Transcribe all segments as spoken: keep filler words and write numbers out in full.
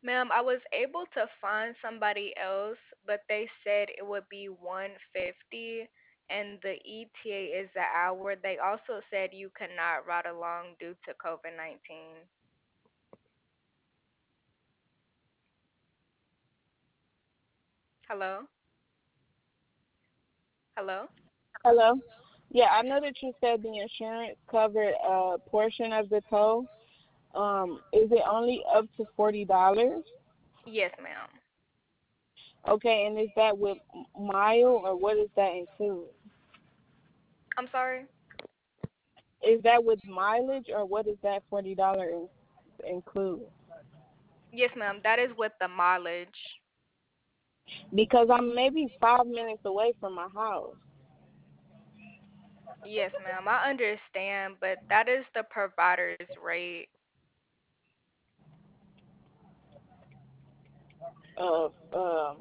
Ma'am, I was able to find somebody else, but they said it would be one fifty and the E T A is the hour. They also said you cannot ride along due to COVID nineteen. Hello? Hello? Hello. Yeah, I know that you said the insurance covered a portion of the tow. Um, is it only up to forty dollars? Yes, ma'am. Okay, and is that with mile or what does that include? I'm sorry? Is that with mileage or what does that forty dollars include? Yes, ma'am. That is with the mileage. Because I'm maybe five minutes away from my house. Yes, ma'am. I understand, but that is the provider's rate. Uh, um,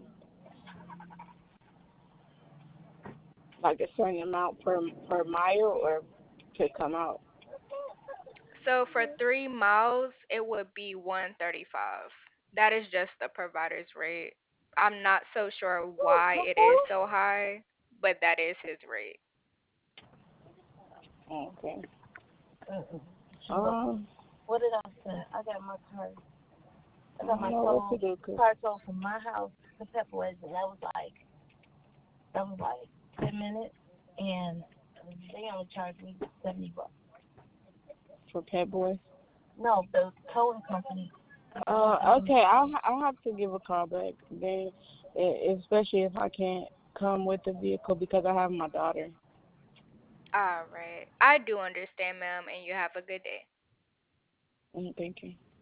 like a certain amount per per mile or to come out. So for three miles, it would be one thirty-five. That is just the provider's rate. I'm not so sure why it is so high, but that is his rate. Okay. Mm-mm. She look. Um, What did I say? I got my car. I I got don't my know what to toll do. Cause car toll from my house to Pepperways, and that was like that was like ten minutes, and they only charged me seventy bucks. for Pet Boys. No, the towing company. Uh, okay. I'll I'll have to give a call back then, e- especially if I can't come with the vehicle because I have my daughter. All right. I do understand, ma'am, and you have a good day. Mm, thank you.